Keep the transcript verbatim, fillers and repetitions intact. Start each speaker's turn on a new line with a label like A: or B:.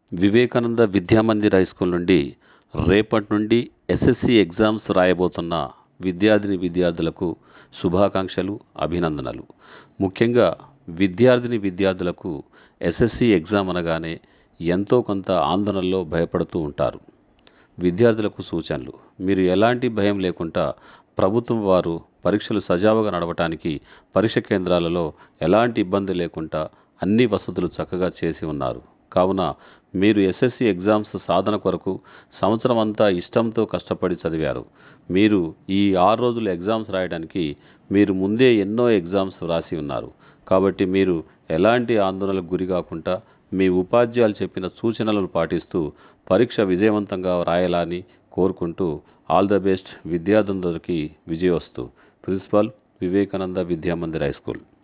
A: Vivekananda Vidyamandir high school నుండి రేపటి నుండి ఎస్ఎస్సి ఎగ్జామ్స్ రాయబోతున్న విద్యార్థిని విద్యార్థులకు శుభాకాంక్షలు, అభినందనలు. ముఖ్యంగా విద్యార్థిని విద్యార్థులకు ఎస్ఎస్సి ఎగ్జామ్ అనగానే ఎంతో కొంత ఆందోళనలో భయపడుతూ ఉంటారు. విద్యార్థులకు సూచనలు: మీరు ఎలాంటి భయం లేకుండా ప్రభుత్వం వారు పరీక్షలు సజావుగా నడవటానికి పరీక్ష కేంద్రాలలో ఎలాంటి ఇబ్బంది లేకుండా అన్ని వసతులు చక్కగా చేసి ఉన్నారు. కావున మీరు ఎస్ఎస్సి ఎగ్జామ్స్ సాధన కొరకు సంవత్సరం అంతా ఇష్టంతో కష్టపడి చదివారు. మీరు ఈ ఆరు రోజులు ఎగ్జామ్స్ రాయడానికి మీరు ముందే ఎన్నో ఎగ్జామ్స్ రాసి ఉన్నారు. కాబట్టి మీరు ఎలాంటి ఆందోళనలకు గురి కాకుండా మీ ఉపాధ్యాయులు చెప్పిన సూచనలను పాటిస్తూ పరీక్ష విజయవంతంగా రాయాలని కోరుకుంటూ ఆల్ ద బెస్ట్. విద్యార్థులందరికీ విజయోస్తు. Principal, Vivekananda Vidyamandir high school.